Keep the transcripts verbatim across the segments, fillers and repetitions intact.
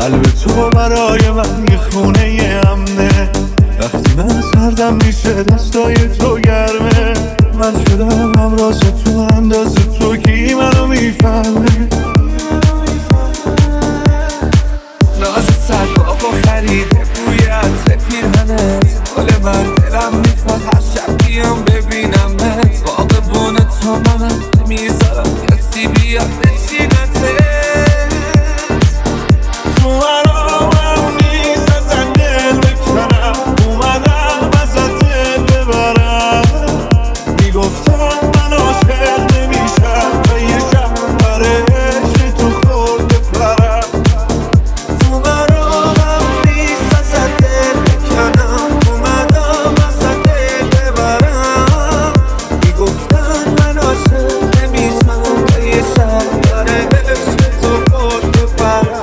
قلب تو برای من یه خونه امنه. وقتی من سردم میشه دستای تو گرمه. من شدم همراز تو اندازه تو کی منو میفهمه. ناز سر بابا خریده بوی عطر پیرهنت. حال من دلم میخواد هر شب بیام ببینمت. باغبون تو منم نمیذارم کسی بیاد بشینتت. تو مرامم نیست ازت دل بکنم. اومدم ازت دل ببرم. میگفتم من عاشق نمیشم تا یه شب برای عشق تو خورد بپرم. تو مرامم نیست ازت دل بکنم. اومدم ازت دل ببرم. میگفتم من عاشق نمیشم تا یه شب برای عشق تو خورد بپرم.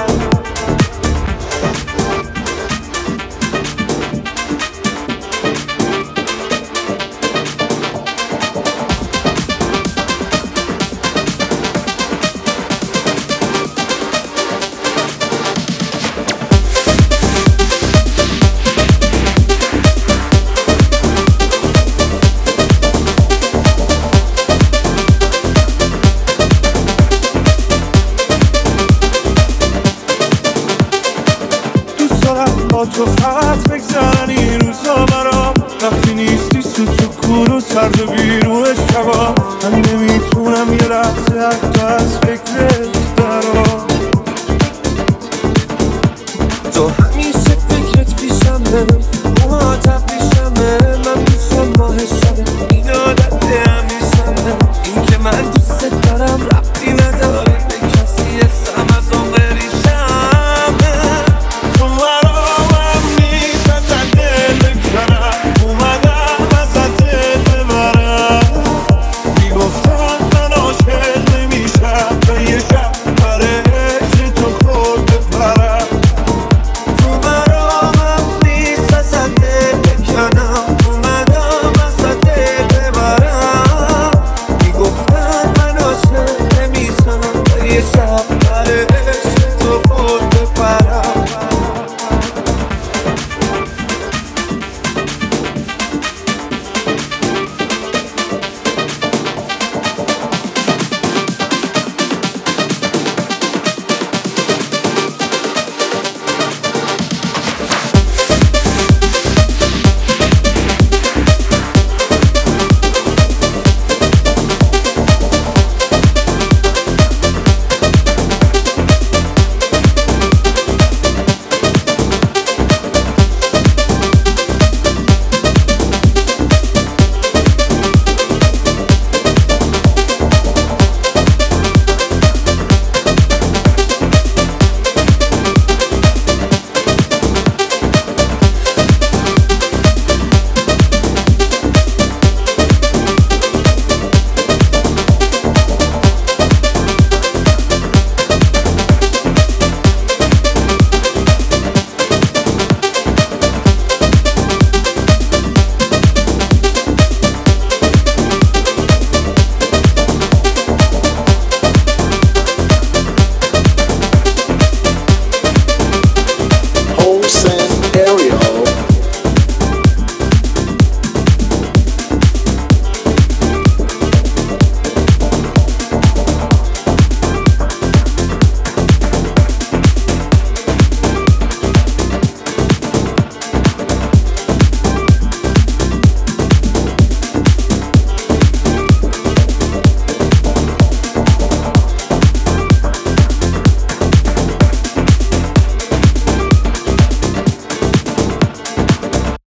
با تو فقط بگذرن این روزا برام. وقتی نیستی سوت و کور و سرد و بیرون شبا. من نمیتونم یه لحظه حتی از فکرت